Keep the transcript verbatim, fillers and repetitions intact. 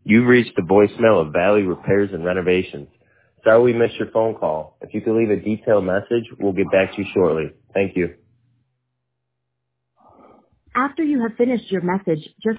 You've reached the voicemail of Valley Repairs and Renovations. Sorry we missed your phone call. If you could leave a detailed message, we'll get back to you shortly. Thank you. After you have finished your message, just